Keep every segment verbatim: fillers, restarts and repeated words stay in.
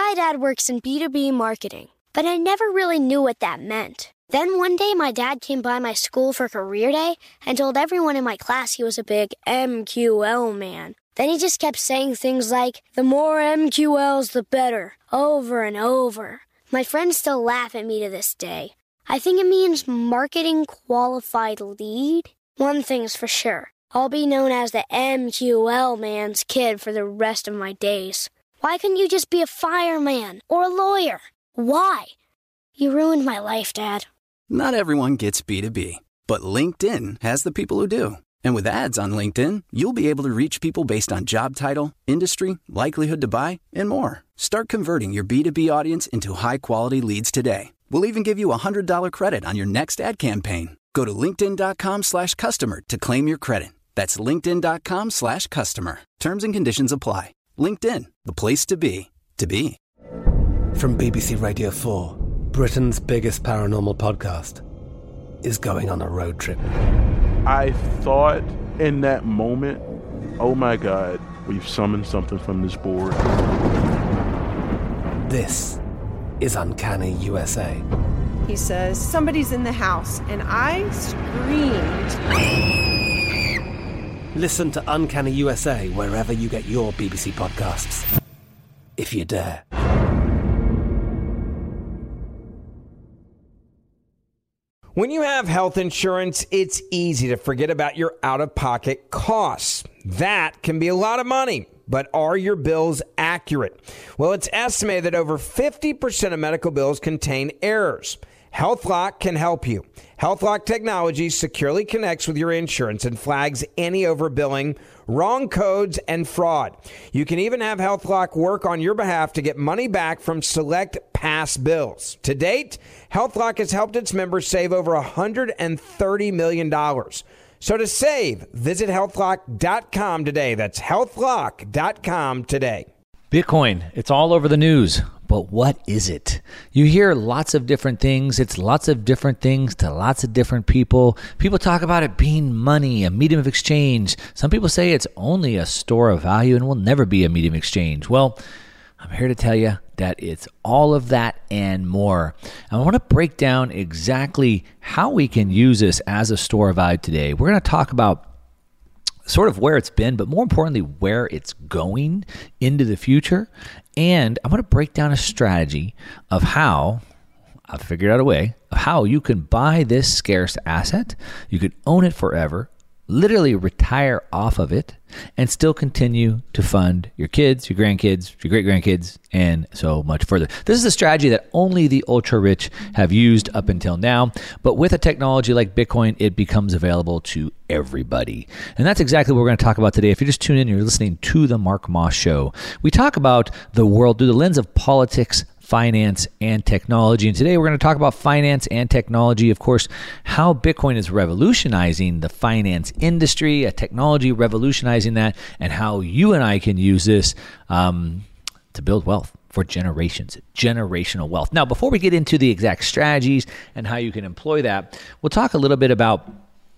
My dad works in B two B marketing, but I never really knew what that meant. Then one day, my dad came by my school for career day and told everyone in my class he was a big M Q L man. Then he just kept saying things like, the more M Q Ls, the better, over and over. My friends still laugh at me to this day. I think it means marketing qualified lead. One thing's for sure, I'll be known as the M Q L man's kid for the rest of my days. Why couldn't you just be a fireman or a lawyer? Why? You ruined my life, Dad. Not everyone gets B two B, but LinkedIn has the people who do. And with ads on LinkedIn, you'll be able to reach people based on job title, industry, likelihood to buy, and more. Start converting your B two B audience into high-quality leads today. We'll even give you a one hundred dollars credit on your next ad campaign. Go to linkedin.com slash customer to claim your credit. That's linkedin.com slash customer. Terms and conditions apply. LinkedIn, the place to be, to be. From B B C Radio four, Britain's biggest paranormal podcast is going on a road trip. I thought in that moment, oh my God, we've summoned something from this board. This is Uncanny U S A. He says, somebody's in the house, and I screamed. Listen to Uncanny U S A wherever you get your B B C podcasts, if you dare. When you have health insurance, it's easy to forget about your out-of-pocket costs. That can be a lot of money, but are your bills accurate? Well, it's estimated that over fifty percent of medical bills contain errors. HealthLock can help you. HealthLock technology securely connects with your insurance and flags any overbilling, wrong codes, and fraud. You can even have HealthLock work on your behalf to get money back from select past bills. To date, HealthLock has helped its members save over one hundred thirty million dollars. So to save, visit health lock dot com today. That's health lock dot com today. Bitcoin, it's all over the news, but what is it? You hear lots of different things. It's lots of different things to lots of different people. People talk about it being money, a medium of exchange. Some people say it's only a store of value and will never be a medium of exchange. Well, I'm here to tell you that it's all of that and more. I want to break down exactly how we can use this as a store of value today. We're going to talk about sort of where it's been, but more importantly, where it's going into the future. And I'm going to break down a strategy of how, I've figured out a way, of how you can buy this scarce asset. You can own it forever, literally retire off of it, and still continue to fund your kids, your grandkids, your great-grandkids, and so much further. This is a strategy that only the ultra-rich have used up until now, but with a technology like Bitcoin, it becomes available to everybody. And that's exactly what we're going to talk about today. If you're just tuning in, you're listening to The Mark Moss Show. We talk about the world through the lens of politics, finance, and technology. And today we're going to talk about finance and technology. Of course, how Bitcoin is revolutionizing the finance industry, a technology revolutionizing that, and how you and I can use this um, to build wealth for generations, generational wealth. Now, before we get into the exact strategies and how you can employ that, we'll talk a little bit about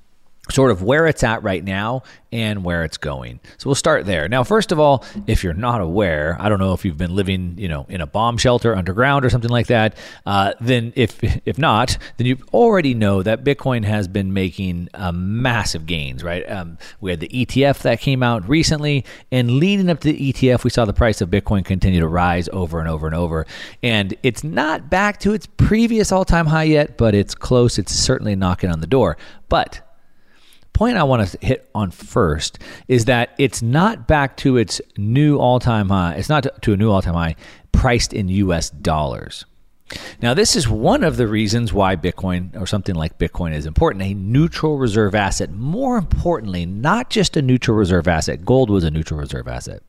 sort of where it's at right now and where it's going. So we'll start there. Now, first of all, if you're not aware, I don't know if you've been living, you know, in a bomb shelter underground or something like that. Uh, then if if not, then you already know that Bitcoin has been making uh, massive gains, right? Um, we had the E T F that came out recently, and leading up to the E T F, we saw the price of Bitcoin continue to rise over and over and over. And it's not back to its previous all-time high yet, but it's close. It's certainly knocking on the door. But point I want to hit on first is that it's not back to its new all-time high. It's not to a new all-time high priced in U S dollars. Now, this is one of the reasons why Bitcoin or something like Bitcoin is important, a neutral reserve asset. More importantly, not just a neutral reserve asset. Gold was a neutral reserve asset.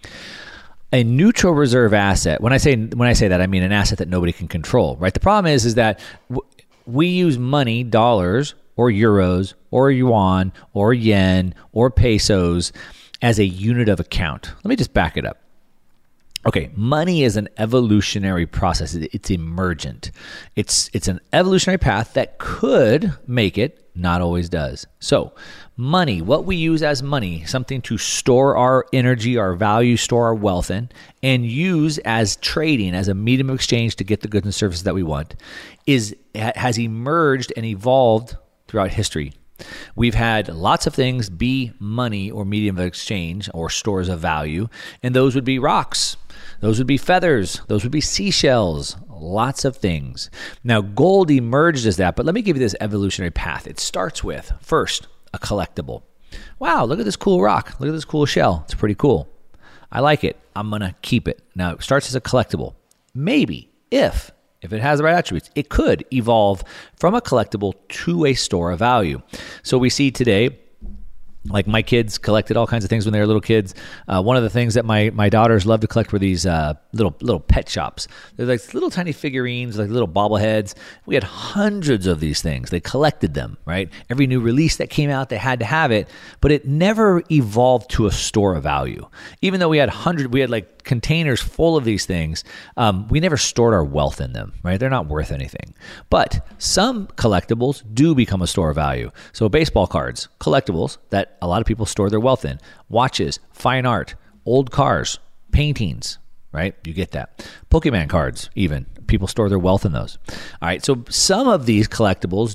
A neutral reserve asset, when I say when I say that, I mean an asset that nobody can control, right? The problem is, is that w- we use money, dollars, or euros, or yuan, or yen, or pesos as a unit of account. Let me just back it up. Okay, money is an evolutionary process. It's emergent. It's it's an evolutionary path that could make it, not always does. So, money, what we use as money, something to store our energy, our value, store our wealth in, and use as trading, as a medium of exchange to get the goods and services that we want, is has emerged and evolved throughout history. We've had lots of things be money or medium of exchange or stores of value, and those would be rocks. Those would be feathers. Those would be seashells. Lots of things. Now, gold emerged as that, but let me give you this evolutionary path. It starts with, first, a collectible. Wow, look at this cool rock. Look at this cool shell. It's pretty cool. I like it. I'm going to keep it. Now, it starts as a collectible. Maybe, if, if it has the right attributes, it could evolve from a collectible to a store of value. So we see today, like my kids collected all kinds of things when they were little kids. Uh, one of the things that my my daughters love to collect were these uh, little little pet shops. They're like little tiny figurines, like little bobbleheads. We had hundreds of these things. They collected them, right? Every new release that came out, they had to have it, but it never evolved to a store of value. Even though we had hundreds, we had like containers full of these things. Um, we never stored our wealth in them, right? They're not worth anything. But some collectibles do become a store of value. So baseball cards, collectibles that a lot of people store their wealth in. Watches, fine art, old cars, paintings, right? You get that. Pokemon cards, even. People store their wealth in those. All right, so some of these collectibles,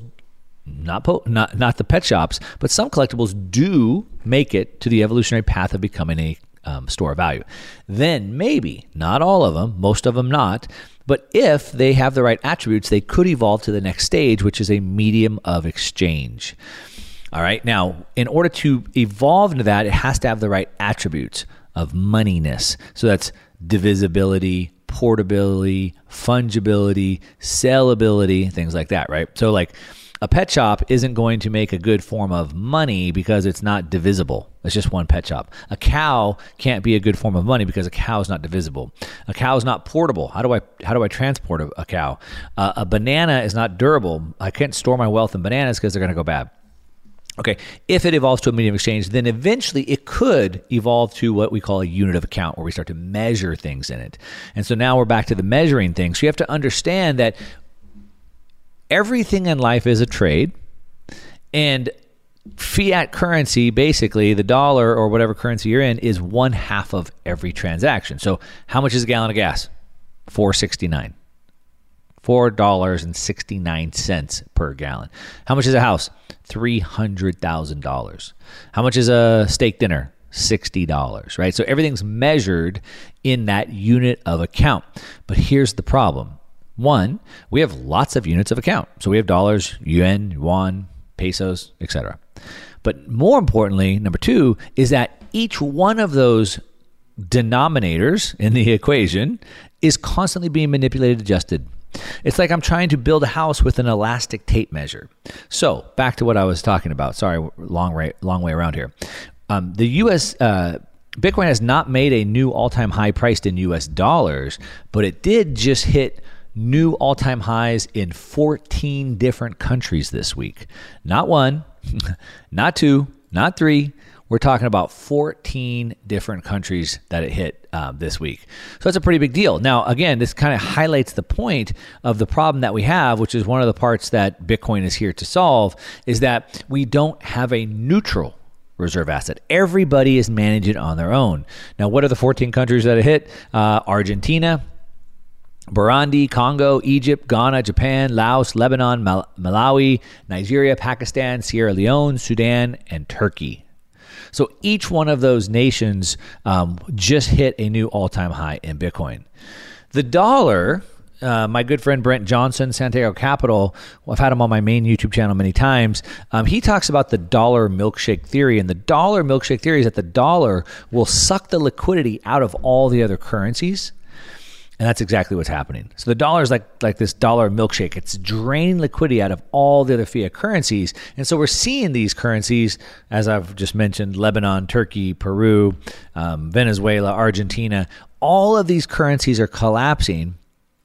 not po- not not the pet shops, but some collectibles do make it to the evolutionary path of becoming a um, store of value. Then maybe, not all of them, most of them not, but if they have the right attributes, they could evolve to the next stage, which is a medium of exchange. All right. Now, in order to evolve into that, it has to have the right attributes of moneyness. So that's divisibility, portability, fungibility, sellability, things like that, right? So like a pet shop isn't going to make a good form of money because it's not divisible. It's just one pet shop. A cow can't be a good form of money because a cow is not divisible. A cow is not portable. How do I how do I transport a, a cow? Uh, a banana is not durable. I can't store my wealth in bananas because they're going to go bad. Okay, if it evolves to a medium of exchange, then eventually it could evolve to what we call a unit of account, where we start to measure things in it. And so now we're back to the measuring thing. So you have to understand that everything in life is a trade, and fiat currency, basically the dollar or whatever currency you're in, is one half of every transaction. So how much is a gallon of gas? four sixty-nine. four dollars and sixty-nine cents per gallon. How much is a house? three hundred thousand dollars. How much is a steak dinner? sixty dollars, right? So everything's measured in that unit of account. But here's the problem. One, we have lots of units of account. So we have dollars, yuan, yuan, pesos, et cetera. But more importantly, number two, is that each one of those denominators in the equation is constantly being manipulated, adjusted. It's like I'm trying to build a house with an elastic tape measure. So back to what I was talking about. Sorry, long way, long way around here. Um, the U S uh, Bitcoin has not made a new all-time high priced in U S dollars, but it did just hit new all-time highs in fourteen different countries this week. Not one, not two, not three. We're talking about fourteen different countries that it hit uh, this week. So that's a pretty big deal. Now, again, this kind of highlights the point of the problem that we have, which is one of the parts that Bitcoin is here to solve, is that we don't have a neutral reserve asset. Everybody is managing on their own. Now, what are the fourteen countries that it hit? Uh, Argentina, Burundi, Congo, Egypt, Ghana, Japan, Laos, Lebanon, Mal- Malawi, Nigeria, Pakistan, Sierra Leone, Sudan, and Turkey. So each one of those nations um, just hit a new all-time high in Bitcoin. The dollar, uh, my good friend Brent Johnson, Santiago Capital, well, I've had him on my main YouTube channel many times. Um, he talks about the dollar milkshake theory. And the dollar milkshake theory is that the dollar will suck the liquidity out of all the other currencies. And that's exactly what's happening. So the dollar is like, like this dollar milkshake. It's draining liquidity out of all the other fiat currencies. And so we're seeing these currencies, as I've just mentioned, Lebanon, Turkey, Peru, um, Venezuela, Argentina. All of these currencies are collapsing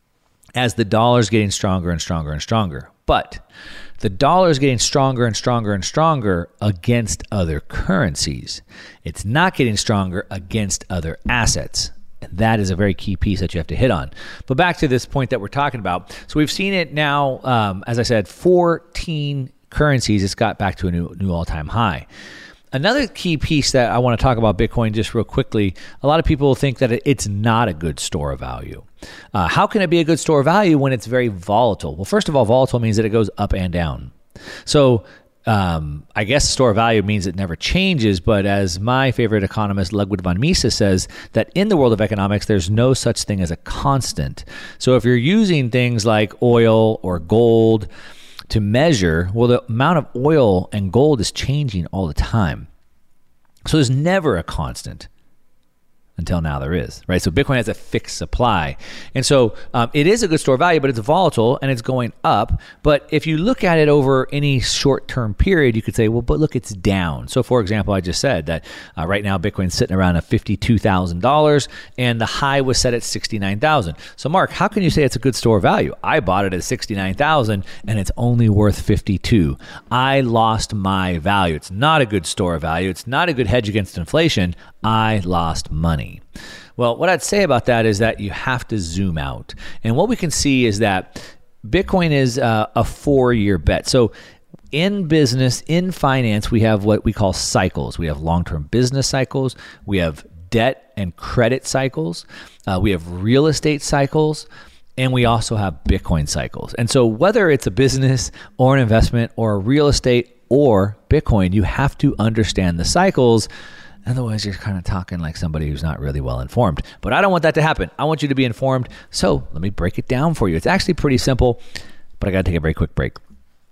as the dollar is getting stronger and stronger and stronger. But the dollar is getting stronger and stronger and stronger against other currencies. It's not getting stronger against other assets. And that is a very key piece that you have to hit on. But back to this point that we're talking about. So we've seen it now, um, as I said, fourteen currencies. It's got back to a new, new all-time high. Another key piece that I want to talk about Bitcoin just real quickly, a lot of people think that it's not a good store of value. Uh, how can it be a good store of value when it's very volatile? Well, first of all, volatile means that it goes up and down. So um, I guess store of value means it never changes, but as my favorite economist, Ludwig von Mises, says, that in the world of economics, there's no such thing as a constant. So if you're using things like oil or gold to measure, well, the amount of oil and gold is changing all the time. So there's never a constant. Until now there is, right? So Bitcoin has a fixed supply. And so um, it is a good store of value, but it's volatile and it's going up. But if you look at it over any short-term period, you could say, well, but look, it's down. So for example, I just said that uh, right now Bitcoin's sitting around at fifty-two thousand dollars and the high was set at sixty-nine thousand dollars. So Mark, how can you say it's a good store of value? I bought it at sixty-nine thousand dollars and it's only worth fifty-two. I lost my value. It's not a good store of value. It's not a good hedge against inflation. I lost money. Well, what I'd say about that is that you have to zoom out. And what we can see is that Bitcoin is a, a four-year bet. So in business, in finance, we have what we call cycles. We have long-term business cycles. We have debt and credit cycles. Uh, we have real estate cycles. And we also have Bitcoin cycles. And so whether it's a business or an investment or a real estate or Bitcoin, you have to understand the cycles. Otherwise, you're kind of talking like somebody who's not really well informed. But I don't want that to happen. I want you to be informed. So let me break it down for you. It's actually pretty simple, but I got to take a very quick break.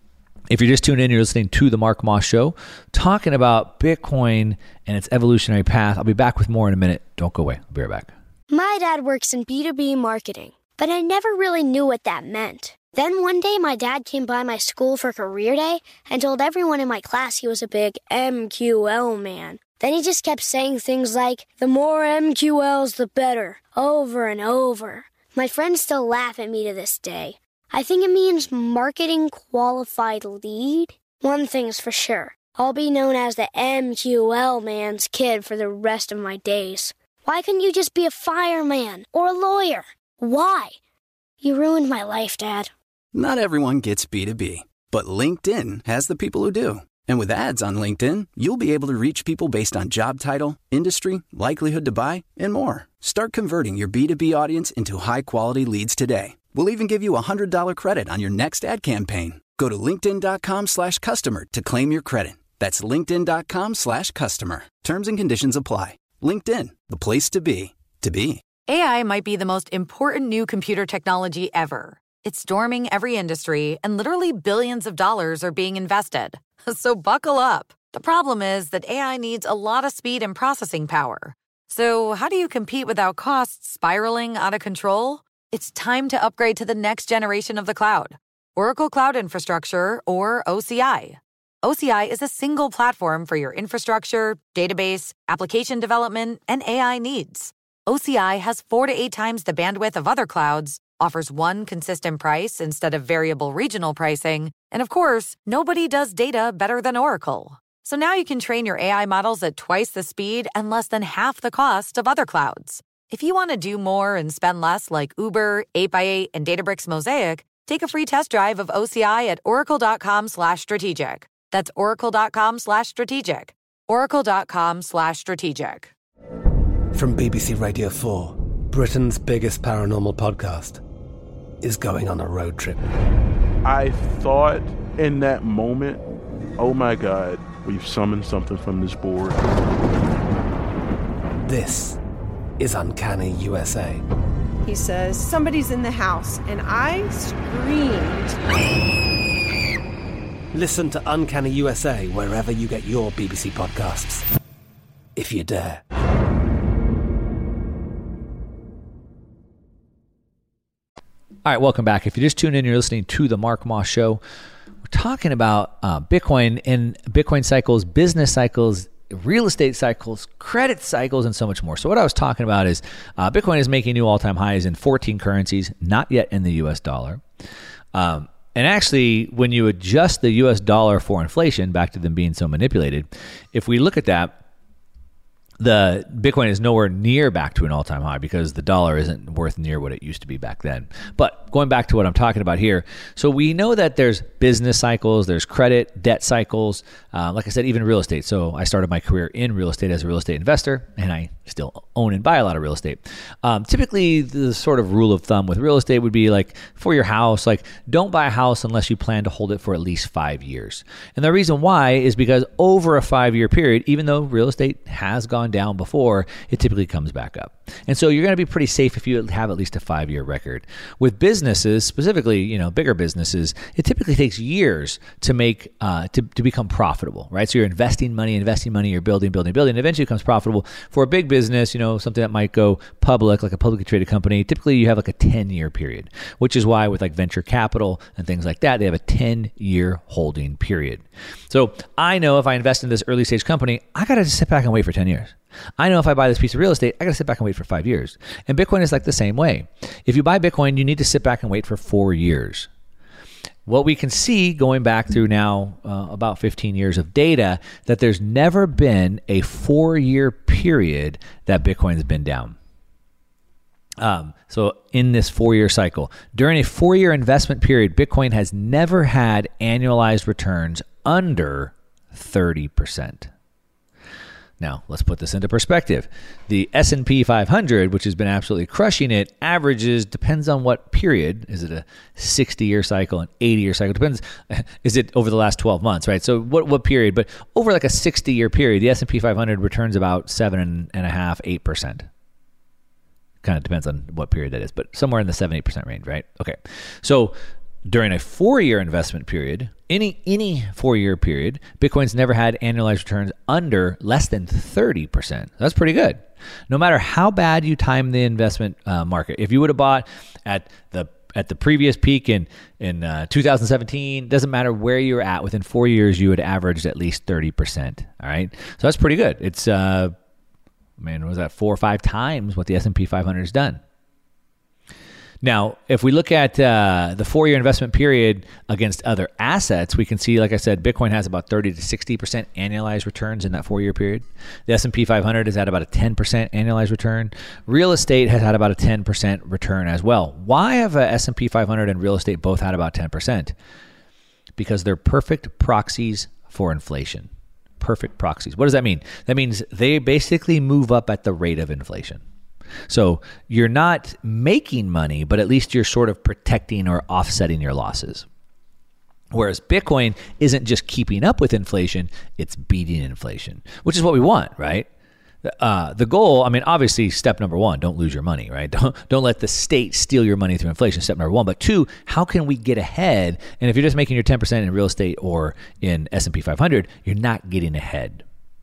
If you're just tuning in, you're listening to The Mark Moss Show, talking about Bitcoin and its evolutionary path. I'll be back with more in a minute. Don't go away. I'll be right back. My dad works in B two B marketing, but I never really knew what that meant. Then one day, my dad came by my school for career day and told everyone in my class he was a big M Q L man. Then he just kept saying things like, the more M Q Ls, the better, over and over. My friends still laugh at me to this day. I think it means marketing qualified lead. One thing's for sure, I'll be known as the M Q L man's kid for the rest of my days. Why couldn't you just be a fireman or a lawyer? Why? You ruined my life, Dad. Not everyone gets B two B, but LinkedIn has the people who do. And with ads on LinkedIn, you'll be able to reach people based on job title, industry, likelihood to buy, and more. Start converting your B two B audience into high-quality leads today. We'll even give you a one hundred dollars credit on your next ad campaign. Go to linkedin.com slash customer to claim your credit. That's linkedin.com slash customer. Terms and conditions apply. LinkedIn, the place to be, to be. A I might be the most important new computer technology ever. It's storming every industry, and literally billions of dollars are being invested. So buckle up. The problem is that A I needs a lot of speed and processing power. So how do you compete without costs spiraling out of control? It's time to upgrade to the next generation of the cloud. Oracle Cloud Infrastructure, or O C I. O C I is a single platform for your infrastructure, database, application development, and A I needs. O C I has four to eight times the bandwidth of other clouds, offers one consistent price instead of variable regional pricing, and of course, nobody does data better than Oracle. So now you can train your A I models at twice the speed and less than half the cost of other clouds. If you want to do more and spend less like Uber, eight by eight, and Databricks Mosaic, take a free test drive of O C I at oracle.com slash strategic. That's oracle.com slash strategic. oracle.com slash strategic. From B B C Radio four, Britain's biggest paranormal podcast is going on a road trip. I thought in that moment, oh my God, we've summoned something from this board. This is Uncanny U S A. He says, somebody's in the house, and I screamed. Listen to Uncanny U S A wherever you get your B B C podcasts, if you dare. All right, welcome back. If you just tuned in, you're listening to The Mark Moss Show. We're talking about uh, Bitcoin and Bitcoin cycles, business cycles, real estate cycles, credit cycles, and so much more. So what I was talking about is uh, Bitcoin is making new all-time highs in fourteen currencies, not yet in the U S dollar. Um, and actually, when you adjust the U S dollar for inflation, back to them being so manipulated, if we look at that, the Bitcoin is nowhere near back to an all-time high because the dollar isn't worth near what it used to be back then. But going back to what I'm talking about here, so we know that there's business cycles, there's credit, debt cycles, uh, like I said, even real estate. So I started my career in real estate as a real estate investor, and I still own and buy a lot of real estate. Um, typically, the sort of rule of thumb with real estate would be like for your house, like don't buy a house unless you plan to hold it for at least five years. And the reason why is because over a five-year period, even though real estate has gone down before, it typically comes back up. And so you're going to be pretty safe if you have at least a five-year record. With businesses, specifically, you know, bigger businesses, it typically takes years to make uh, to, to become profitable, right? So you're investing money, investing money, you're building, building, building, and eventually it becomes profitable. For a big business, you know, something that might go public, like a publicly traded company, typically you have like a ten-year period, which is why with like venture capital and things like that, they have a ten-year holding period. So I know if I invest in this early stage company, I got to just sit back and wait for ten years. I know if I buy this piece of real estate, I got to sit back and wait for five years. And Bitcoin is like the same way. If you buy Bitcoin, you need to sit back and wait for four years. What we can see going back through now uh, about fifteen years of data, that there's never been a four-year period that Bitcoin's been down. Um, so in this four-year cycle, during a four-year investment period, Bitcoin has never had annualized returns under thirty percent. Now, let's put this into perspective. The S and P five hundred, which has been absolutely crushing it, averages, depends on what period. Is it a sixty-year cycle, an eighty-year cycle? Depends. Is it over the last twelve months, right? So what what period? But over like a sixty-year period, the S and P five hundred returns about seven and a half, eight percent. Kind of depends on what period that is, but somewhere in the seven, eight percent range, right? Okay. So during a four-year investment period, any any four-year period, Bitcoin's never had annualized returns under less than thirty percent. That's pretty good. No matter how bad you time the investment uh, market, if you would have bought at the at the previous peak in in uh, two thousand seventeen, doesn't matter where you're at, within four years you would average at least thirty percent. All right, so that's pretty good. It's uh, man, was that four or five times what the S and P five hundred has done? Now, if we look at uh, the four-year investment period against other assets, we can see, like I said, Bitcoin has about thirty to sixty percent annualized returns in that four-year period. The S and P five hundred has had about a ten percent annualized return. Real estate has had about a ten percent return as well. Why have a S and P five hundred and real estate both had about ten percent? Because they're perfect proxies for inflation. Perfect proxies. What does that mean? That means they basically move up at the rate of inflation. So you're not making money, but at least you're sort of protecting or offsetting your losses. Whereas Bitcoin isn't just keeping up with inflation, it's beating inflation, which is what we want, right? Uh, the goal, I mean, obviously, step number one, don't lose your money, right? Don't, don't let the state steal your money through inflation, step number one. But two, how can we get ahead? And if you're just making your ten percent in real estate or in S and P five hundred, you're not getting ahead.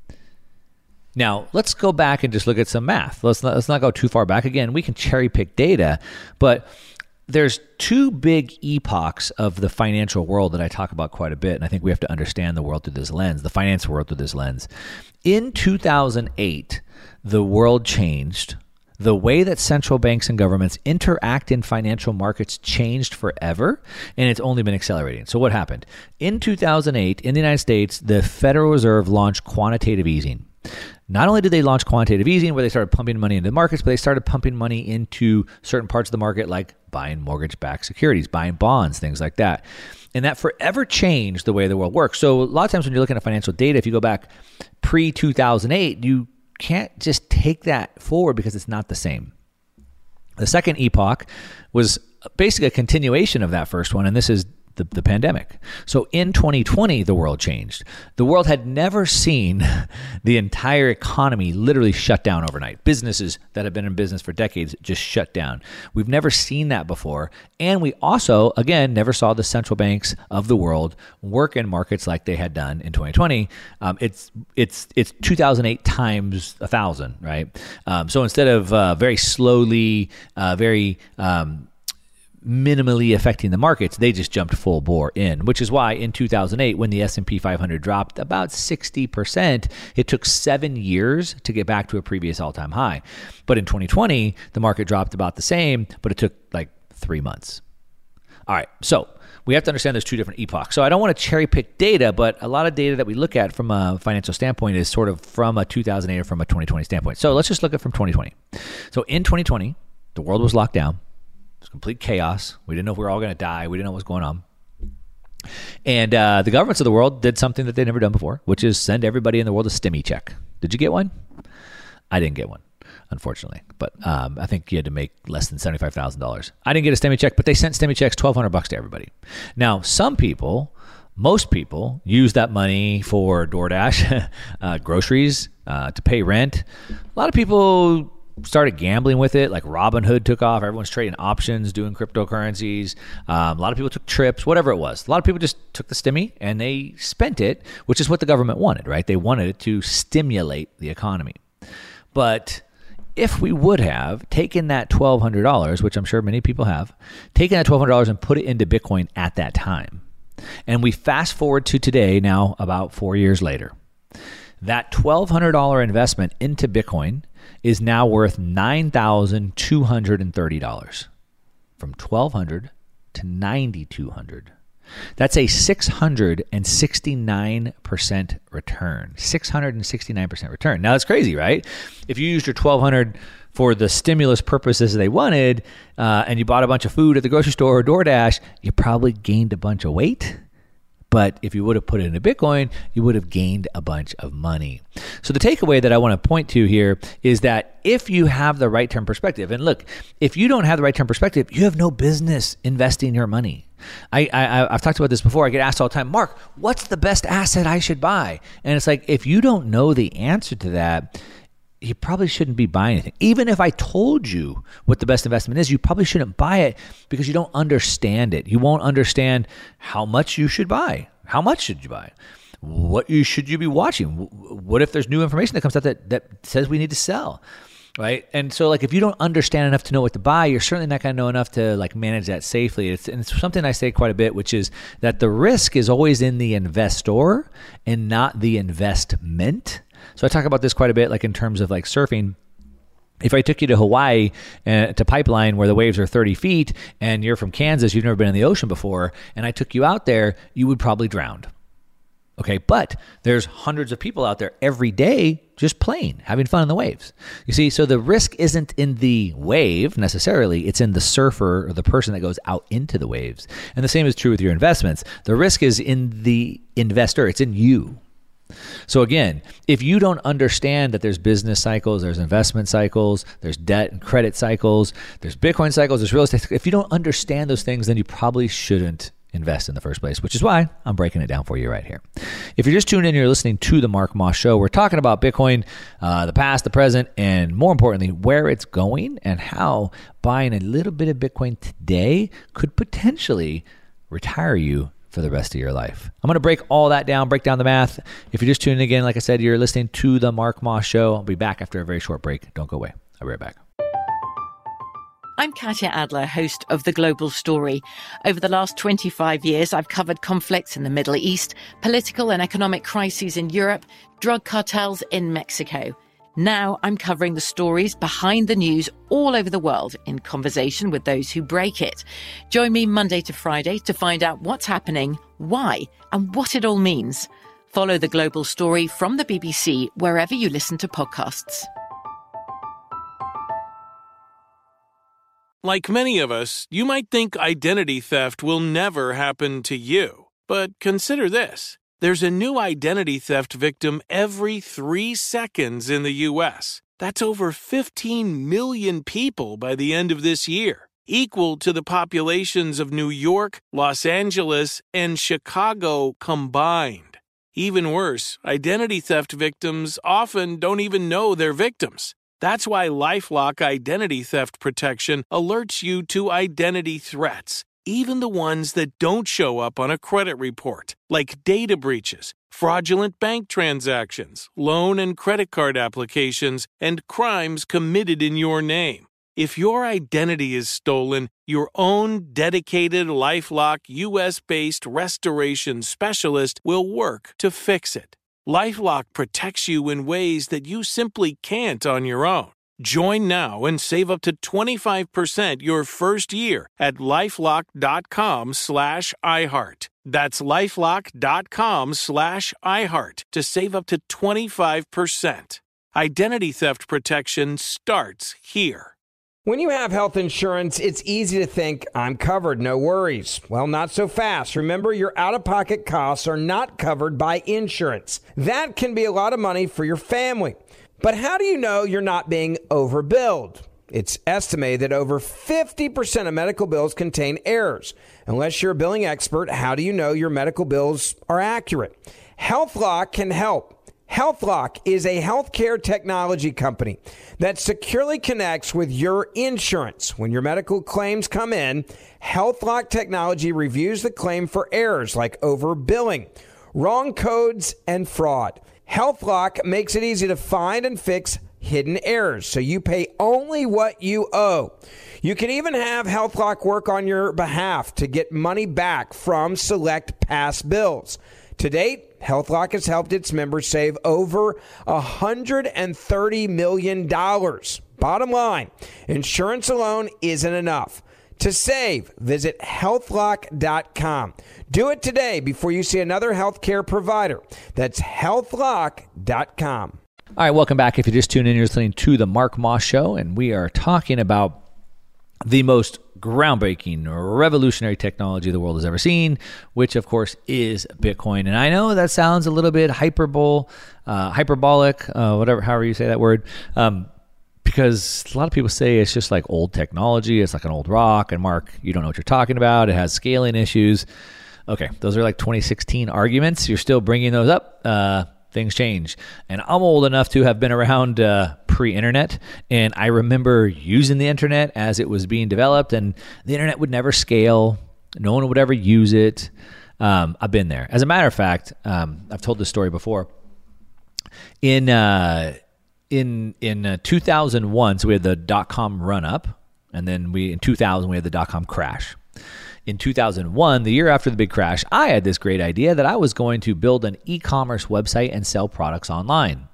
Now, let's go back and just look at some math. Let's not, let's not go too far back. Again, we can cherry pick data, but there's two big epochs of the financial world that I talk about quite a bit, and I think we have to understand the world through this lens, the finance world through this lens. In two thousand eight, the world changed. The way that central banks and governments interact in financial markets changed forever, and it's only been accelerating. So what happened? In two thousand eight, in the United States, the Federal Reserve launched quantitative easing. Not only did they launch quantitative easing, where they started pumping money into the markets, but they started pumping money into certain parts of the market, like buying mortgage-backed securities, buying bonds, things like that. And that forever changed the way the world works. So a lot of times when you're looking at financial data, if you go back pre two thousand eight, you can't just take that forward because it's not the same. The second epoch was basically a continuation of that first one, and this is The, the pandemic. So in twenty twenty, the world changed. The world had never seen the entire economy literally shut down overnight. Businesses that have been in business for decades just shut down. We've never seen that before. And we also, again, never saw the central banks of the world work in markets like they had done in twenty twenty. Um, it's it's it's two thousand eight times a thousand, right? Um, so instead of uh, very slowly, uh, very um, minimally affecting the markets, they just jumped full bore in, which is why in two thousand eight, when the S and P five hundred dropped about sixty percent, it took seven years to get back to a previous all-time high. But in twenty twenty, the market dropped about the same, but it took like three months. All right, so we have to understand there's two different epochs. So I don't want to cherry pick data, but a lot of data that we look at from a financial standpoint is sort of from a two thousand eight or from a twenty twenty standpoint. So let's just look at from twenty twenty. So in twenty twenty, the world was locked down. It was complete chaos. We didn't know if we were all going to die. We didn't know what was going on. And uh, the governments of the world did something that they'd never done before, which is send everybody in the world a stimmy check. Did you get one? I didn't get one, unfortunately. But um, I think you had to make less than seventy-five thousand dollars. I didn't get a stimmy check, but they sent stimmy checks twelve hundred bucks to everybody. Now, some people, most people, use that money for DoorDash, uh, groceries, uh, to pay rent. A lot of people started gambling with it, like Robinhood took off. Everyone's trading options, doing cryptocurrencies. Um, a lot of people took trips, whatever it was. A lot of people just took the stimmy and they spent it, which is what the government wanted, right? They wanted it to stimulate the economy. But if we would have taken that twelve hundred dollars, which I'm sure many people have, taken that twelve hundred dollars and put it into Bitcoin at that time, and we fast forward to today, now about four years later, that twelve hundred dollars investment into Bitcoin is now worth nine thousand two hundred thirty dollars, from twelve hundred dollars to nine thousand two hundred dollars. That's a six hundred sixty-nine percent return. six hundred sixty-nine percent return. Now, that's crazy, right? If you used your twelve hundred dollars for the stimulus purposes they wanted, uh, and you bought a bunch of food at the grocery store or DoorDash, you probably gained a bunch of weight. But if you would have put it into Bitcoin, you would have gained a bunch of money. So the takeaway that I want to point to here is that if you have the right term perspective, and look, if you don't have the right term perspective, you have no business investing your money. I, I, I've talked about this before. I get asked all the time, Mark, what's the best asset I should buy? And it's like, if you don't know the answer to that, you probably shouldn't be buying anything. Even if I told you what the best investment is, you probably shouldn't buy it because you don't understand it. You won't understand how much you should buy. How much should you buy? What you should you be watching? What if there's new information that comes out that, that says we need to sell? Right. And so like, if you don't understand enough to know what to buy, you're certainly not going to know enough to like manage that safely. It's, and it's something I say quite a bit, which is that the risk is always in the investor and not the investment. So I talk about this quite a bit, like in terms of like surfing. If I took you to Hawaii, uh, to Pipeline, where the waves are thirty feet, and you're from Kansas, you've never been in the ocean before, and I took you out there, you would probably drown. Okay, but there's hundreds of people out there every day just playing, having fun in the waves. You see, so the risk isn't in the wave necessarily, it's in the surfer or the person that goes out into the waves. And the same is true with your investments. The risk is in the investor, it's in you. So again, if you don't understand that there's business cycles, there's investment cycles, there's debt and credit cycles, there's Bitcoin cycles, there's real estate, if you don't understand those things, then you probably shouldn't invest in the first place, which is why I'm breaking it down for you right here. If you're just tuned in, you're listening to the Mark Moss Show. We're talking about Bitcoin, uh, the past, the present, and more importantly, where it's going and how buying a little bit of Bitcoin today could potentially retire you for the rest of your life. I'm going to break all that down, break down the math. If you're just tuning in again, like I said, you're listening to the Mark Moss Show. I'll be back after a very short break. Don't go away. I'll be right back. I'm Katya Adler, host of The Global Story. Over the last twenty-five years, I've covered conflicts in the Middle East, political and economic crises in Europe, drug cartels in Mexico. Now I'm covering the stories behind the news all over the world in conversation with those who break it. Join me Monday to Friday to find out what's happening, why, and what it all means. Follow The Global Story from the B B C wherever you listen to podcasts. Like many of us, you might think identity theft will never happen to you. But consider this. There's a new identity theft victim every three seconds in the U S. That's over fifteen million people by the end of this year, equal to the populations of New York, Los Angeles, and Chicago combined. Even worse, identity theft victims often don't even know they're victims. That's why LifeLock Identity Theft Protection alerts you to identity threats, even the ones that don't show up on a credit report, like data breaches, fraudulent bank transactions, loan and credit card applications, and crimes committed in your name. If your identity is stolen, your own dedicated LifeLock U S-based restoration specialist will work to fix it. LifeLock protects you in ways that you simply can't on your own. Join now and save up to twenty-five percent your first year at LifeLock.com slash iHeart. That's LifeLock.com slash iHeart to save up to twenty-five percent. Identity theft protection starts here. When you have health insurance, it's easy to think, I'm covered, no worries. Well, not so fast. Remember, your out-of-pocket costs are not covered by insurance. That can be a lot of money for your family. But how do you know you're not being overbilled? It's estimated that over fifty percent of medical bills contain errors. Unless you're a billing expert, how do you know your medical bills are accurate? HealthLock can help. HealthLock is a healthcare technology company that securely connects with your insurance. When your medical claims come in, HealthLock technology reviews the claim for errors like overbilling, wrong codes, and fraud. HealthLock makes it easy to find and fix hidden errors, so you pay only what you owe. You can even have HealthLock work on your behalf to get money back from select past bills. To date, HealthLock has helped its members save over one hundred thirty million dollars. Bottom line, insurance alone isn't enough. To save, visit health lock dot com. Do it today before you see another healthcare provider. That's health lock dot com. All right, welcome back. If you just tuned in, you're listening to The Mark Moss Show, and we are talking about the most groundbreaking, revolutionary technology the world has ever seen, which, of course, is Bitcoin. And I know that sounds a little bit hyperbole, uh, hyperbolic, uh, whatever, however you say that word, um, because a lot of people say it's just like old technology. It's like an old rock. And Mark, you don't know what you're talking about. It has scaling issues. Okay, those are like twenty sixteen arguments. You're still bringing those up. Uh, things change. And I'm old enough to have been around uh, pre-internet. And I remember using the internet as it was being developed. And the internet would never scale. No one would ever use it. Um, I've been there. As a matter of fact, um, I've told this story before. In... Uh, In in uh, two thousand one, so we had the dot-com run-up, and then we in two thousand, we had the dot-com crash. In two thousand one, the year after the big crash, I had this great idea that I was going to build an e-commerce website and sell products online.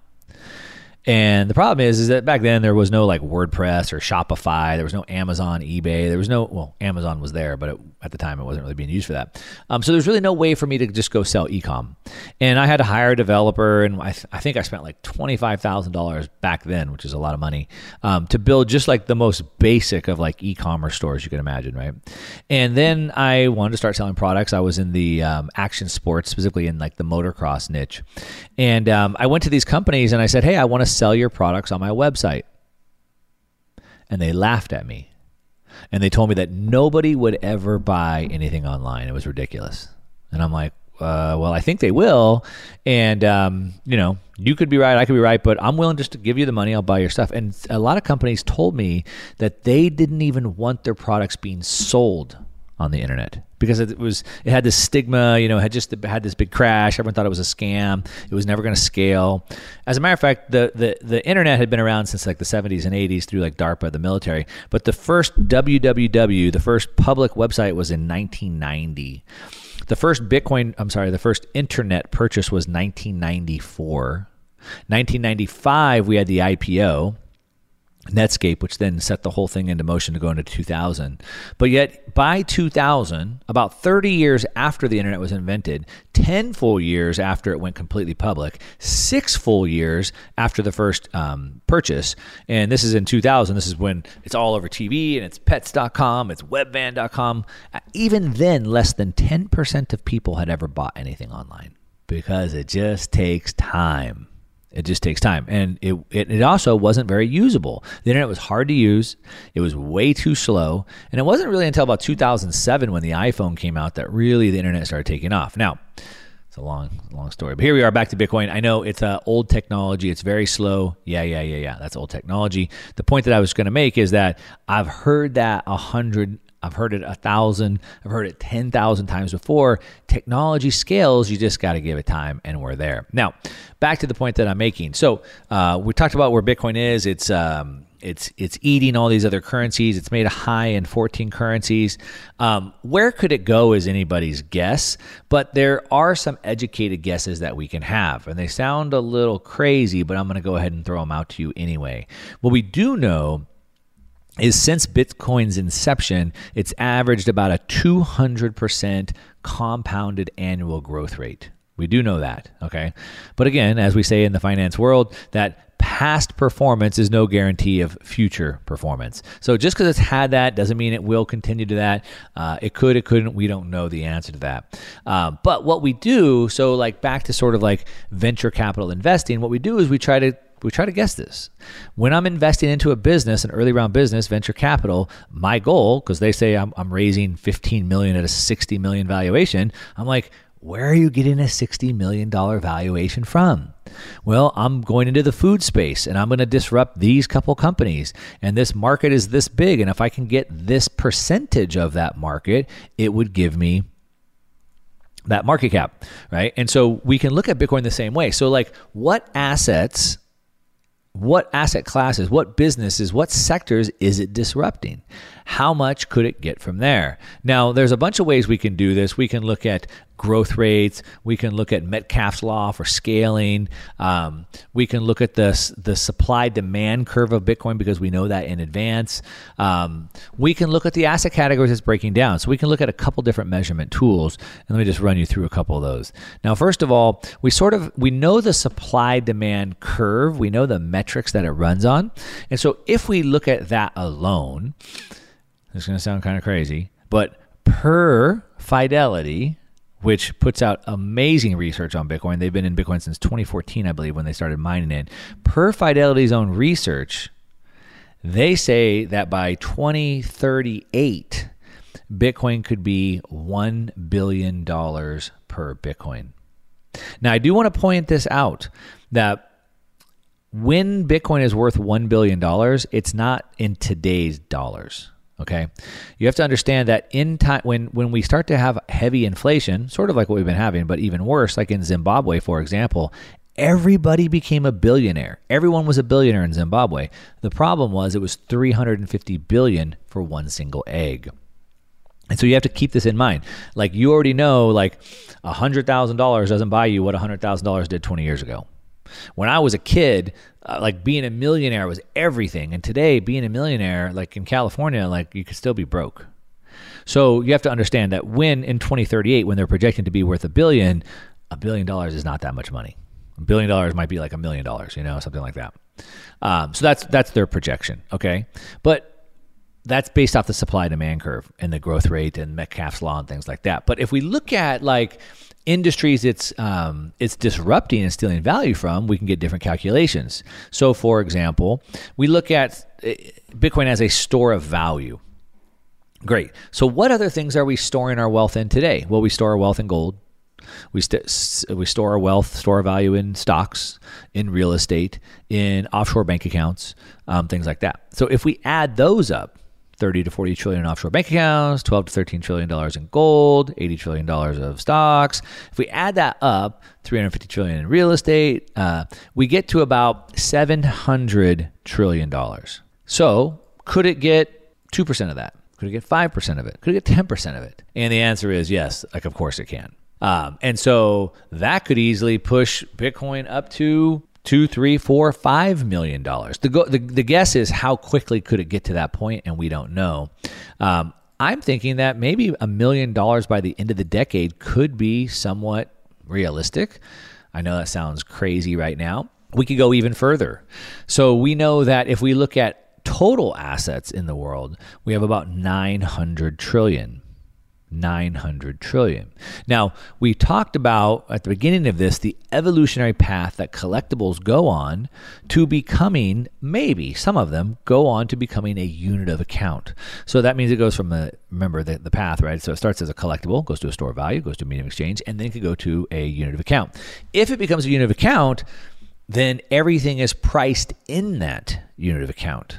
And the problem is, is that back then there was no like WordPress or Shopify. There was no Amazon, eBay. There was no, well, Amazon was there, but it, at the time it wasn't really being used for that. Um, so there's really no way for me to just go sell e-com. And I had to hire a developer, and I, th- I think I spent like twenty-five thousand dollars back then, which is a lot of money, um, to build just like the most basic of like e-commerce stores you can imagine, right? And then I wanted to start selling products. I was in the um, action sports, specifically in like the motocross niche. And um, I went to these companies and I said, hey, I want to sell your products on my website. And they laughed at me. And they told me that nobody would ever buy anything online. It was ridiculous. And I'm like, uh, well, I think they will. And, um, you know, you could be right, I could be right, but I'm willing just to give you the money. I'll buy your stuff. And a lot of companies told me that they didn't even want their products being sold on the internet because it was it had this stigma, you know, it had just had this big crash. Everyone thought it was a scam. It was never going to scale. As a matter of fact, the, the the internet had been around since like the seventies and eighties through like DARPA, the military. But the first W W W, the first public website, was in nineteen ninety. The first Bitcoin, I'm sorry, the first internet purchase was nineteen ninety-four. nineteen ninety-five, we had the I P O. Netscape, which then set the whole thing into motion to go into two thousand. But yet by two thousand, about thirty years after the internet was invented, ten full years after it went completely public, six full years after the first um, purchase, and this is in two thousand, this is when it's all over T V and it's pets dot com, it's webvan dot com. Even then, less than ten percent of people had ever bought anything online because it just takes time. It just takes time. And it, it it also wasn't very usable. The internet was hard to use. It was way too slow. And it wasn't really until about two thousand seven when the iPhone came out that really the internet started taking off. Now, it's a long, long story. But here we are back to Bitcoin. I know it's uh, old technology. It's very slow. Yeah, yeah, yeah, yeah. That's old technology. The point that I was going to make is that I've heard that a hundred I've heard it a thousand. I've heard it ten thousand times before. Technology scales. You just got to give it time, and we're there. Now, back to the point that I'm making. So uh, we talked about where Bitcoin is. It's um, It's it's eating all these other currencies. It's made a high in fourteen currencies. Um, where could it go is anybody's guess, but there are some educated guesses that we can have, and they sound a little crazy, but I'm going to go ahead and throw them out to you anyway. What we do know is since Bitcoin's inception, it's averaged about a two hundred percent compounded annual growth rate. We do know that, okay? But again, as we say in the finance world, that past performance is no guarantee of future performance. So just because it's had that doesn't mean it will continue to that. Uh, it could, it couldn't. We don't know the answer to that. Uh, but what we do, so like back to sort of like venture capital investing, what we do is we try to we try to guess this. When I'm investing into a business, an early round business, venture capital, my goal, because they say I'm, I'm raising fifteen million dollars at a sixty million dollars valuation, I'm like, where are you getting a sixty million dollars valuation from? Well, I'm going into the food space and I'm going to disrupt these couple companies. And this market is this big. And if I can get this percentage of that market, it would give me that market cap, right? And so we can look at Bitcoin the same way. So like what assets, what asset classes, what businesses, what sectors is it disrupting? How much could it get from there? Now, there's a bunch of ways we can do this. We can look at growth rates. We can look at Metcalfe's law for scaling. Um, we can look at the, the supply-demand curve of Bitcoin because we know that in advance. Um, we can look at the asset categories it's breaking down. So we can look at a couple different measurement tools. And let me just run you through a couple of those. Now, first of all, we sort of, we know the supply-demand curve. We know the metrics that it runs on. And so if we look at that alone, it's going to sound kind of crazy, but per Fidelity, which puts out amazing research on Bitcoin. They've been in Bitcoin since twenty fourteen, I believe, when they started mining it. Per Fidelity's own research, they say that by twenty thirty-eight, Bitcoin could be one billion dollars per Bitcoin. Now, I do want to point this out, that when Bitcoin is worth one billion dollars, it's not in today's dollars. Okay, you have to understand that in time, when when we start to have heavy inflation, sort of like what we've been having, but even worse, like in Zimbabwe, for example, everybody became a billionaire. Everyone was a billionaire in Zimbabwe. The problem was it was three hundred fifty billion dollars for one single egg. And so you have to keep this in mind. Like you already know, like one hundred thousand dollars doesn't buy you what one hundred thousand dollars did twenty years ago. When I was a kid, uh, like being a millionaire was everything. And today, being a millionaire, like in California, like you could still be broke. So you have to understand that when in twenty thirty-eight, when they're projecting to be worth a billion, a billion dollars is not that much money. A billion dollars might be like a million dollars, you know, something like that. Um, so that's that's their projection, okay? But that's based off the supply-demand curve and the growth rate and Metcalfe's law and things like that. But if we look at like industries it's um, it's disrupting and stealing value from, we can get different calculations. So for example, we look at Bitcoin as a store of value. Great. So what other things are we storing our wealth in today? Well, we store our wealth in gold. We st- we store our wealth, store our value in stocks, in real estate, in offshore bank accounts, um, things like that. So if we add those up, thirty to forty trillion in offshore bank accounts, twelve to thirteen trillion dollars in gold, eighty trillion dollars of stocks. If we add that up, three hundred fifty trillion dollars in real estate, uh, we get to about seven hundred trillion dollars. So could it get two percent of that? Could it get five percent of it? Could it get ten percent of it? And the answer is yes, like of course it can. Um, and so that could easily push Bitcoin up to two, three, four, five million dollars. The, go, the the guess is how quickly could it get to that point, and we don't know. Um, I'm thinking that maybe a million dollars by the end of the decade could be somewhat realistic. I know that sounds crazy right now. We could go even further. So we know that if we look at total assets in the world, we have about nine hundred trillion. nine hundred trillion. Now, we talked about at the beginning of this, the evolutionary path that collectibles go on to becoming, maybe some of them go on to becoming a unit of account. So that means it goes from the, remember the, the path, right? So it starts as a collectible, goes to a store of value, goes to a medium of exchange, and then it could go to a unit of account. If it becomes a unit of account, then everything is priced in that unit of account.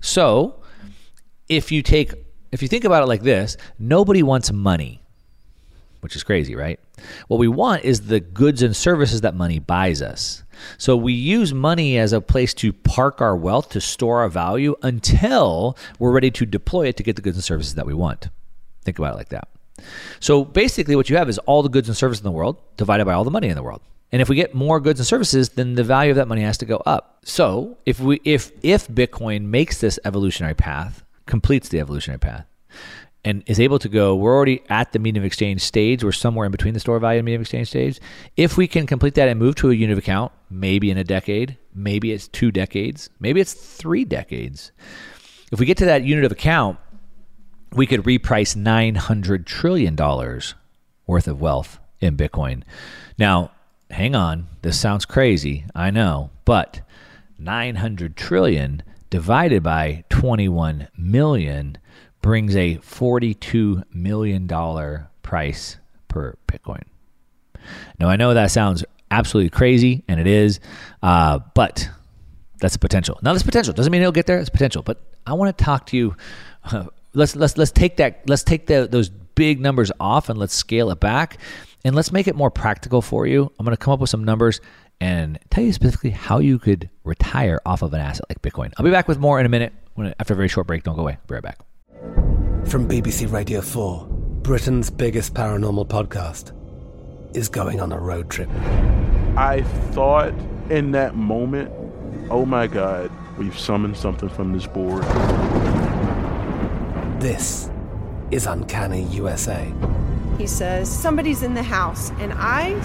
So if you take If you think about it like this, nobody wants money. which is crazy, right? What we want is the goods and services that money buys us. So we use money as a place to park our wealth, to store our value until we're ready to deploy it to get the goods and services that we want. Think about it like that. So basically what you have is all the goods and services in the world divided by all the money in the world. And if we get more goods and services, then the value of that money has to go up. So if we if if Bitcoin makes this evolutionary path, completes the evolutionary path, and is able to go, we're already at the medium of exchange stage, we're somewhere in between the store value and medium of exchange stage. If we can complete that and move to a unit of account, maybe in a decade, maybe it's two decades, maybe it's three decades. If we get to that unit of account, we could reprice nine hundred trillion dollars worth of wealth in Bitcoin. Now, hang on, this sounds crazy, I know, but nine hundred trillion divided by twenty-one million brings a forty-two million dollars price per Bitcoin. Now, I know that sounds absolutely crazy, and it is, uh, but that's the potential. Now, this potential doesn't mean it'll get there. It's potential, but I want to talk to you. Uh, let's let's let's take that. Let's take the, those big numbers off, and let's scale it back. And let's make it more practical for you. I'm going to come up with some numbers and tell you specifically how you could retire off of an asset like Bitcoin. I'll be back with more in a minute when, after a very short break. Don't go away. I'll be right back. From B B C Radio four, Britain's biggest paranormal podcast is going on a road trip. I thought in that moment, oh my God, we've summoned something from this board. This is Uncanny U S A. He says, somebody's in the house, and I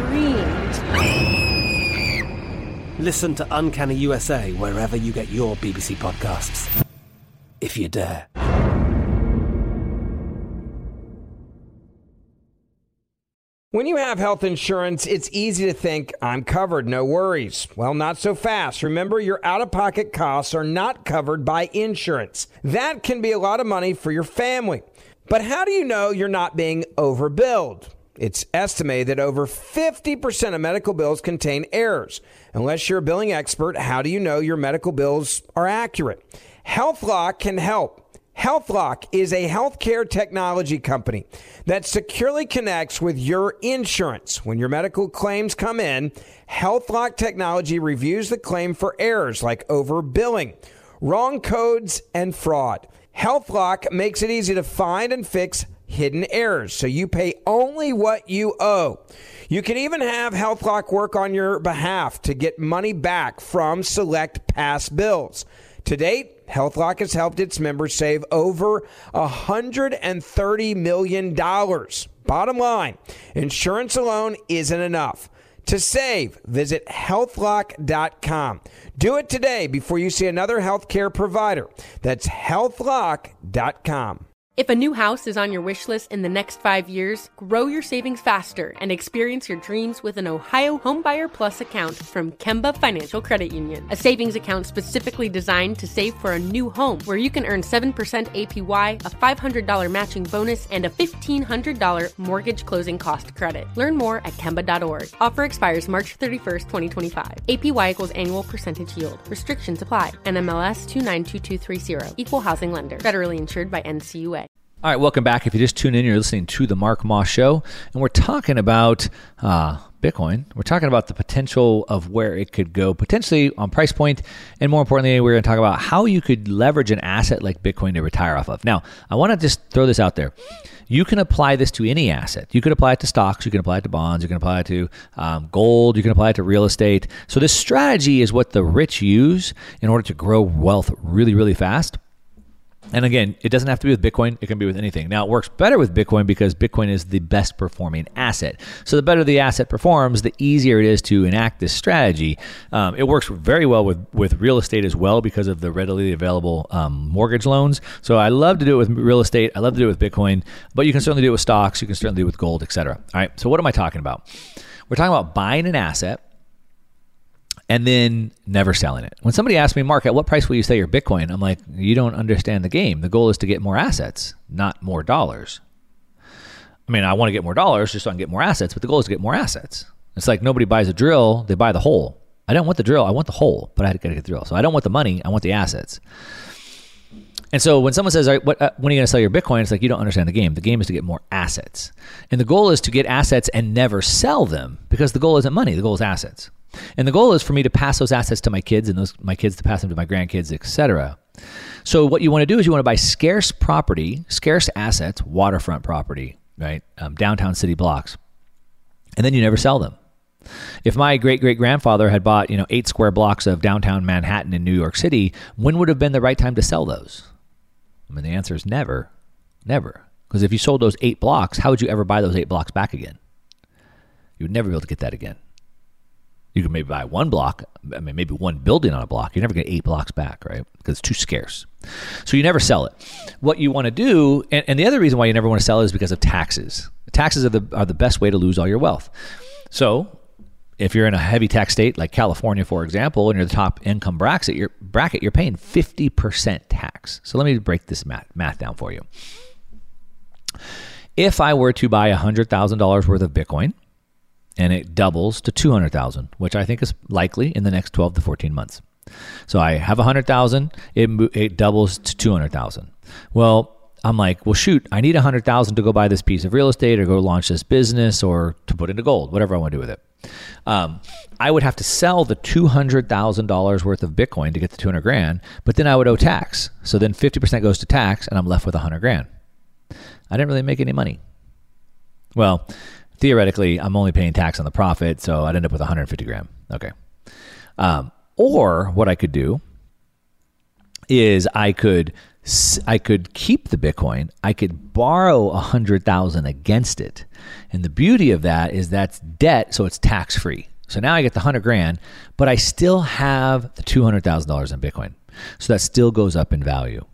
screamed. Listen to Uncanny U S A wherever you get your B B C podcasts, if you dare. When you have health insurance, it's easy to think, I'm covered, no worries. Well, not so fast. Remember, your out-of-pocket costs are not covered by insurance. That can be a lot of money for your family. But how do you know you're not being overbilled? It's estimated that over fifty percent of medical bills contain errors. Unless you're a billing expert, how do you know your medical bills are accurate? HealthLock can help. HealthLock is a healthcare technology company that securely connects with your insurance. When your medical claims come in, HealthLock technology reviews the claim for errors like overbilling, wrong codes, and fraud. HealthLock makes it easy to find and fix hidden errors, so you pay only what you owe. You can even have HealthLock work on your behalf to get money back from select past bills. To date, HealthLock has helped its members save over one hundred thirty million dollars. Bottom line, insurance alone isn't enough. To save, visit health lock dot com. Do it today before you see another healthcare provider. That's health lock dot com. If a new house is on your wish list in the next five years, grow your savings faster and experience your dreams with an Ohio Homebuyer Plus account from Kemba Financial Credit Union. A savings account specifically designed to save for a new home, where you can earn seven percent A P Y, a five hundred dollars matching bonus, and a fifteen hundred dollars mortgage closing cost credit. Learn more at kemba dot org. Offer expires March thirty-first, twenty twenty-five. A P Y equals annual percentage yield. Restrictions apply. N M L S two nine two two three zero. Equal housing lender. Federally insured by N C U A. All right, welcome back. If you just tune in, you're listening to The Mark Moss Show, and we're talking about uh, Bitcoin. We're talking about the potential of where it could go, potentially on price point, and more importantly, we're going to talk about how you could leverage an asset like Bitcoin to retire off of. Now, I want to just throw this out there. You can apply this to any asset. You could apply it to stocks. You can apply it to bonds. You can apply it to um, gold. You can apply it to real estate. So this strategy is what the rich use in order to grow wealth really, really fast. And again, it doesn't have to be with Bitcoin. It can be with anything. Now, it works better with Bitcoin because Bitcoin is the best performing asset. So the better the asset performs, the easier it is to enact this strategy. Um, it works very well with, with real estate as well because of the readily available um, mortgage loans. So I love to do it with real estate. I love to do it with Bitcoin, but you can certainly do it with stocks. You can certainly do it with gold, et cetera. All right. So what am I talking about? We're talking about buying an asset and then never selling it. When somebody asks me, Mark, at what price will you sell your Bitcoin? I'm like, you don't understand the game. The goal is to get more assets, not more dollars. I mean, I want to get more dollars just so I can get more assets, but the goal is to get more assets. It's like nobody buys a drill, they buy the hole. I don't want the drill, I want the hole, but I had to get the drill. So I don't want the money, I want the assets. And so when someone says, all right, what, uh, when are you going to sell your Bitcoin? It's like, you don't understand the game. The game is to get more assets. And the goal is to get assets and never sell them, because the goal isn't money. The goal is assets. And the goal is for me to pass those assets to my kids, and those my kids to pass them to my grandkids, et cetera. So what you want to do is you want to buy scarce property, scarce assets, waterfront property, right? Um, downtown city blocks. And then you never sell them. If my great-great-grandfather had bought, you know, eight square blocks of downtown Manhattan in New York City, when would have been the right time to sell those? I mean, the answer is never, never. Because if you sold those eight blocks, how would you ever buy those eight blocks back again? You would never be able to get that again. You could maybe buy one block, I mean, maybe one building on a block. You're never get eight blocks back, right? Because it's too scarce. So you never sell it. What you want to do, and, and the other reason why you never want to sell it is because of taxes. Taxes are the are the best way to lose all your wealth. So if you're in a heavy tax state like California, for example, and you're the top income bracket, you're, bracket, you're paying fifty percent tax. So let me break this math, math down for you. If I were to buy one hundred thousand dollars worth of Bitcoin, and it doubles to two hundred thousand dollars, which I think is likely in the next twelve to fourteen months. So I have one hundred thousand dollars, it, it doubles to two hundred thousand dollars. Well, I'm like, well, shoot, I need one hundred thousand dollars to go buy this piece of real estate or go launch this business or to put into gold, whatever I want to do with it. Um, I would have to sell the two hundred thousand dollars worth of Bitcoin to get the two hundred grand, but then I would owe tax. So then fifty percent goes to tax and I'm left with one hundred grand. I didn't really make any money. Well, theoretically, I'm only paying tax on the profit, so I'd end up with one hundred fifty grand. Okay. Um, or what I could do is I could I could keep the Bitcoin. I could borrow one hundred thousand dollars against it. And the beauty of that is that's debt, so it's tax-free. So now I get the one hundred grand, but I still have the two hundred thousand dollars in Bitcoin. So that still goes up in value.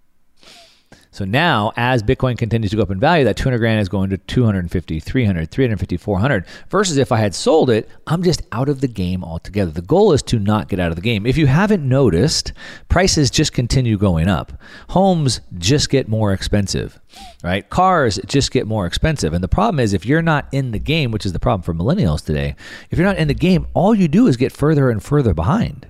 So now, as Bitcoin continues to go up in value, that two hundred grand is going to two hundred fifty, three hundred, three hundred fifty, four hundred, versus if I had sold it, I'm just out of the game altogether. The goal is to not get out of the game. If you haven't noticed, prices just continue going up. Homes just get more expensive, right? Cars just get more expensive. And the problem is, if you're not in the game, which is the problem for millennials today, if you're not in the game, all you do is get further and further behind.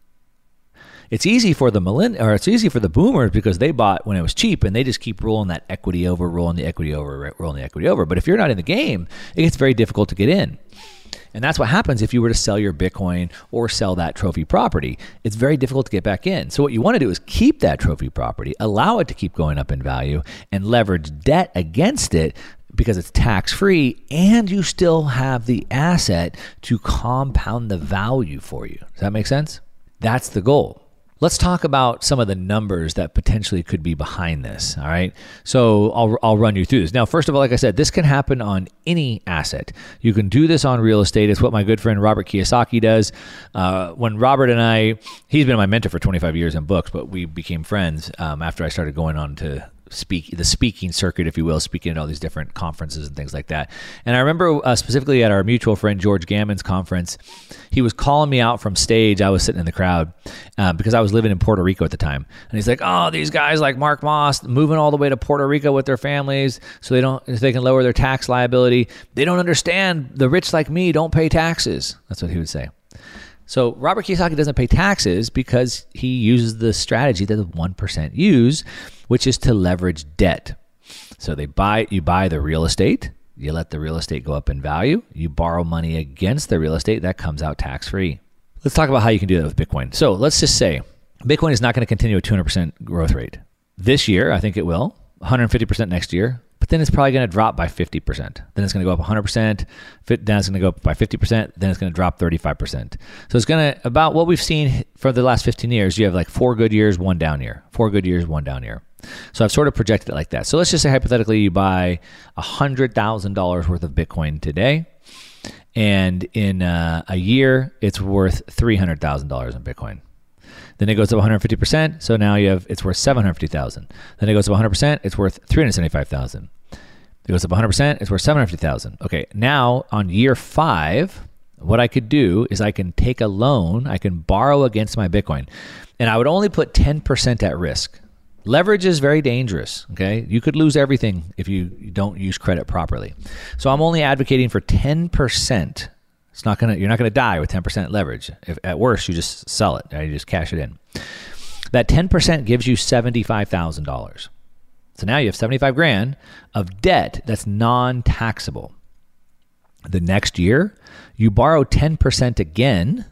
It's easy for the millenn- or it's easy for the boomers because they bought when it was cheap and they just keep rolling that equity over, rolling the equity over, rolling the equity over. But if you're not in the game, it gets very difficult to get in. And that's what happens if you were to sell your Bitcoin or sell that trophy property. It's very difficult to get back in. So what you want to do is keep that trophy property, allow it to keep going up in value, and leverage debt against it because it's tax-free and you still have the asset to compound the value for you. Does that make sense? That's the goal. Let's talk about some of the numbers that potentially could be behind this, all right? So I'll I'll run you through this. Now, first of all, like I said, this can happen on any asset. You can do this on real estate. It's what my good friend Robert Kiyosaki does. Uh, when Robert and I, he's been my mentor for twenty-five years in books, but we became friends um, after I started going on to speak the speaking circuit, if you will, speaking at all these different conferences and things like that. And I remember uh, specifically at our mutual friend George Gammon's conference, he was calling me out from stage. I was sitting in the crowd uh, because I was living in Puerto Rico at the time. And he's like, oh, these guys like Mark Moss moving all the way to Puerto Rico with their families so they don't, so they can lower their tax liability. They don't understand. The rich like me don't pay taxes. That's what he would say. So Robert Kiyosaki doesn't pay taxes because he uses the strategy that the one percent use, which is to leverage debt. So they buy, you buy the real estate, you let the real estate go up in value, you borrow money against the real estate, that comes out tax-free. Let's talk about how you can do that with Bitcoin. So let's just say Bitcoin is not going to continue a two hundred percent growth rate. This year, I think it will, one hundred fifty percent next year, but then it's probably going to drop by fifty percent. Then it's going to go up one hundred percent, then it's going to go up by fifty percent, then it's going to drop thirty-five percent. So it's going to, about what we've seen for the last fifteen years, you have like four good years, one down year. Four good years, one down year. So I've sort of projected it like that. So let's just say hypothetically you buy one hundred thousand dollars worth of Bitcoin today, and in uh, a year it's worth three hundred thousand dollars in Bitcoin. Then it goes up one hundred fifty percent, so now you have it's worth seven hundred fifty thousand dollars. Then it goes up one hundred percent, it's worth three hundred seventy-five thousand dollars. It goes up one hundred percent, it's worth seven hundred fifty thousand dollars. Okay, now on year five, what I could do is I can take a loan, I can borrow against my Bitcoin, and I would only put ten percent at risk. Leverage is very dangerous, okay? You could lose everything if you don't use credit properly. So I'm only advocating for ten percent. It's not gonna, you're not gonna die with ten percent leverage. If at worst, you just sell it, right? You just cash it in. That ten percent gives you seventy-five thousand dollars. So now you have seventy-five grand of debt that's non-taxable. The next year, you borrow ten percent again,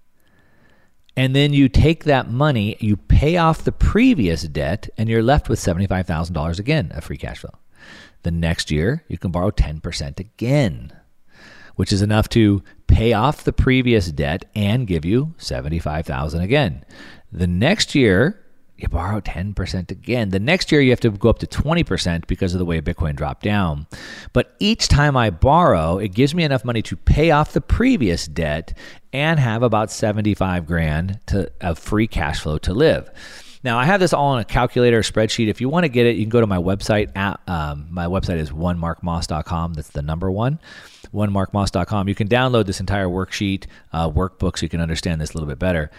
and then you take that money, you pay off the previous debt, and you're left with seventy-five thousand dollars again of free cash flow. The next year, you can borrow ten percent again, which is enough to pay off the previous debt and give you seventy-five thousand dollars again. The next year, you borrow ten percent again. The next year, you have to go up to twenty percent because of the way Bitcoin dropped down. But each time I borrow, it gives me enough money to pay off the previous debt and have about seventy-five grand to, of free cash flow to live. Now, I have this all in a calculator spreadsheet. If you want to get it, you can go to my website. At, um, my website is one mark moss dot com. That's the number one, one mark moss dot com. You can download this entire worksheet, uh, workbook, so you can understand this a little bit better.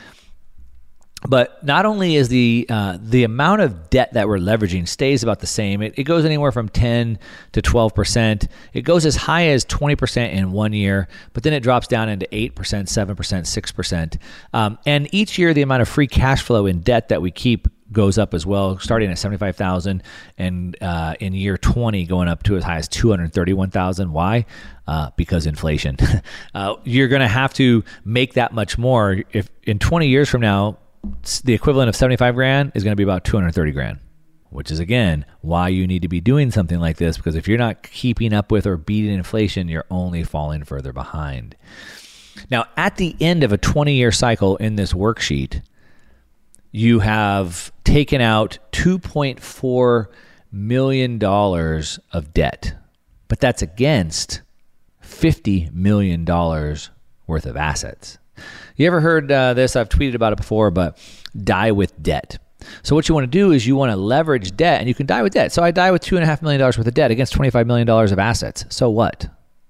But not only is the uh, the amount of debt that we're leveraging stays about the same, it, it goes anywhere from ten to twelve percent. It goes as high as twenty percent in one year, but then it drops down into eight percent, seven percent, six percent. Um, and each year, the amount of free cash flow in debt that we keep goes up as well, starting at seventy-five thousand dollars and uh, in year twenty going up to as high as two hundred thirty-one thousand dollars. Why? Uh, because inflation. uh, you're going to have to make that much more. If in twenty years from now, the equivalent of seventy-five grand is going to be about two hundred thirty grand, which is, again, why you need to be doing something like this, because if you're not keeping up with or beating inflation, you're only falling further behind. Now, at the end of a twenty-year cycle in this worksheet, you have taken out two point four million dollars of debt, but that's against fifty million dollars worth of assets. You ever heard uh, this? I've tweeted about it before, but die with debt. So what you want to do is you want to leverage debt, and you can die with debt. So I die with two point five million dollars worth of debt against twenty-five million dollars of assets. So what?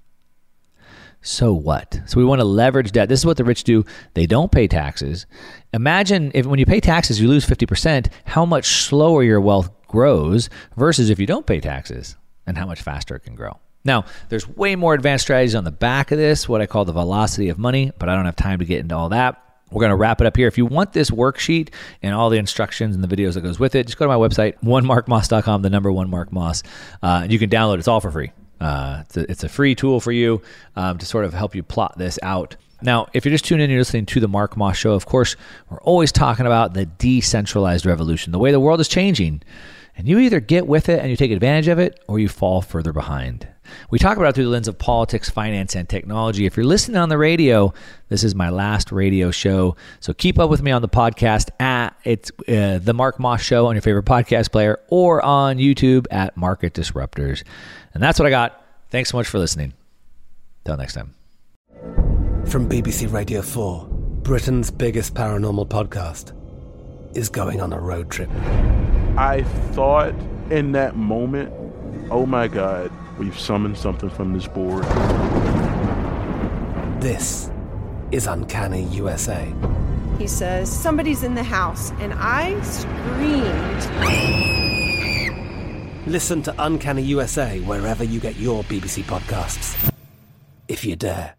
So what? So we want to leverage debt. This is what the rich do. They don't pay taxes. Imagine if when you pay taxes, you lose fifty percent, how much slower your wealth grows versus if you don't pay taxes, and how much faster it can grow. Now, there's way more advanced strategies on the back of this, what I call the velocity of money, but I don't have time to get into all that. We're going to wrap it up here. If you want this worksheet and all the instructions and the videos that goes with it, just go to my website, one mark moss dot com, the number one mark moss. Uh, you can download it. It's all for free. Uh, it's, a, it's a free tool for you um, to sort of help you plot this out. Now, if you're just tuning in, you're listening to the Mark Moss Show. Of course, we're always talking about the decentralized revolution, the way the world is changing. And you either get with it and you take advantage of it, or you fall further behind. We talk about it through the lens of politics, finance, and technology. If you're listening on the radio, this is my last radio show. So keep up with me on the podcast at it's uh, the Mark Moss Show on your favorite podcast player, or on YouTube at Market Disruptors. And that's what I got. Thanks so much for listening. Till next time. From B B C Radio four, Britain's biggest paranormal podcast is going on a road trip. I thought in that moment, oh my God, we've summoned something from this board. This is Uncanny U S A. He says, somebody's in the house, and I screamed. Listen to Uncanny U S A wherever you get your B B C podcasts, if you dare.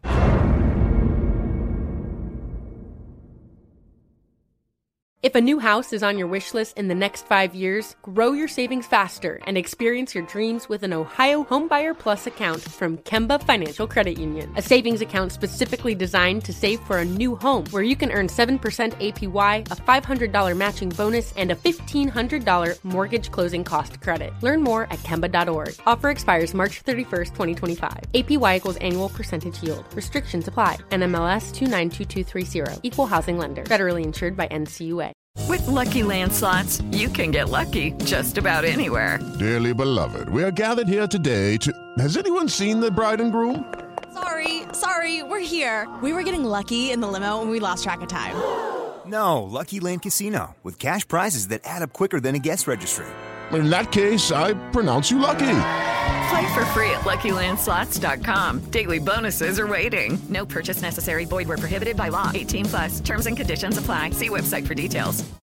If a new house is on your wish list in the next five years, grow your savings faster and experience your dreams with an Ohio Homebuyer Plus account from Kemba Financial Credit Union. A savings account specifically designed to save for a new home, where you can earn seven percent A P Y, a five hundred dollars matching bonus, and a fifteen hundred dollars mortgage closing cost credit. Learn more at Kemba dot org. Offer expires March thirty-first, twenty twenty-five. A P Y equals annual percentage yield. Restrictions apply. N M L S two nine two two three zero. Equal housing lender. Federally insured by N C U A. With Lucky Land Slots, you can get lucky just about anywhere. Dearly beloved, we are gathered here today to... Has anyone seen the bride and groom? Sorry, sorry, we're here. We were getting lucky in the limo and we lost track of time. No, Lucky Land Casino, with cash prizes that add up quicker than a guest registry. In that case, I pronounce you lucky. Play for free at lucky land slots dot com. Daily bonuses are waiting. No purchase necessary. Void where prohibited by law. eighteen plus. Terms and conditions apply. See website for details.